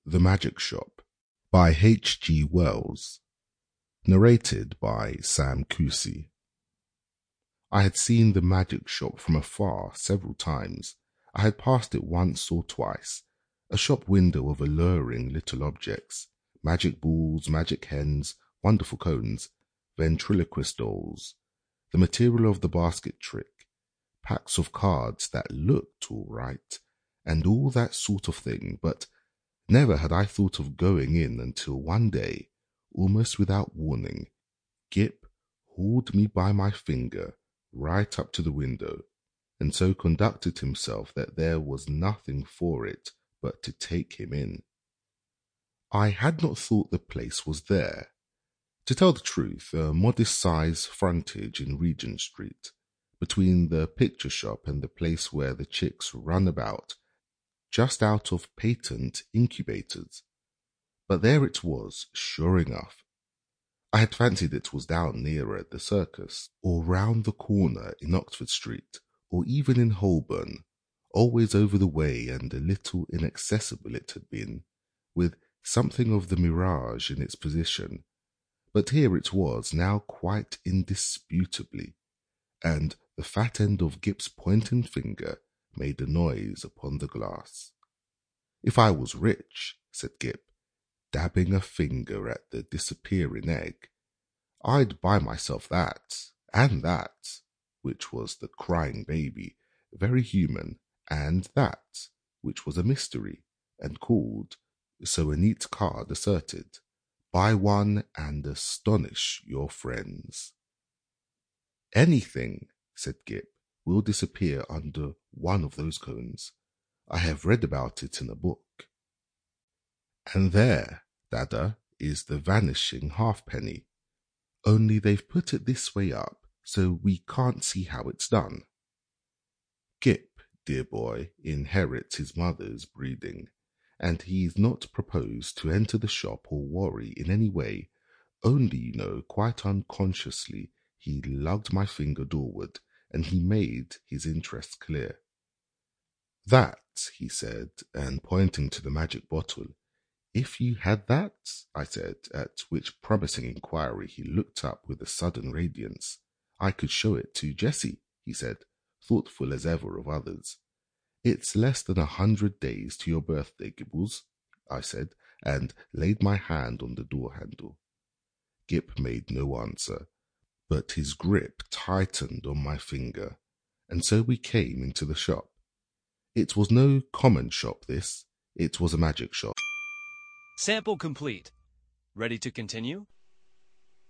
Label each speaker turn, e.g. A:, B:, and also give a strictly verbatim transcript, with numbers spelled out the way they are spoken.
A: The Magic Shop by H G Wells. Narrated by Sam Kusi. I had seen the magic shop from afar several times. I had passed it once or twice, a shop window of alluring little objects, magic balls, magic hens, wonderful cones, ventriloquist dolls, the material of the basket trick, packs of cards that looked all right, and all that sort of thing, but never had I thought of going in until one day, almost without warning, Gip hauled me by my finger right up to the window, and so conducted himself that there was nothing for it but to take him in. I had not thought the place was there. To tell the truth, a modest-sized frontage in Regent Street, between the picture shop and the place where the chicks run about, just out of patent incubators. But there it was, sure enough. I had fancied it was down nearer at the circus, or round the corner in Oxford Street, or even in Holborn, always over the way, and a little inaccessible it had been, with something of the mirage in its position. But here it was now quite indisputably, and the fat end of Gip's pointing finger made a noise upon the glass. If I was rich, said Gip, dabbing a finger at the disappearing egg, I'd buy myself that, and that, which was the crying baby, very human, and that, which was a mystery, and called, so a neat card asserted, buy one and astonish your friends. Anything, said Gip, will disappear under one of those cones. I have read about it in a book. And there, Dada, is the vanishing halfpenny. Only they've put it this way up, so we can't see how it's done. Gip, dear boy, inherits his mother's breeding, and he's not proposed to enter the shop or worry in any way, only, you know, quite unconsciously, he lugged my finger doorward, and he made his interest clear. That, he said, and pointing to the magic bottle. If you had that, I said, at which promising inquiry he looked up with a sudden radiance. I could show it to Jessie, he said, thoughtful as ever of others. It's less than a hundred days to your birthday, Gibbles, I said, and laid my hand on the door handle. Gip made no answer, but his grip tightened on my finger, and so we came into the shop. It was no common shop, this. It was a magic shop.
B: Sample complete. Ready to continue?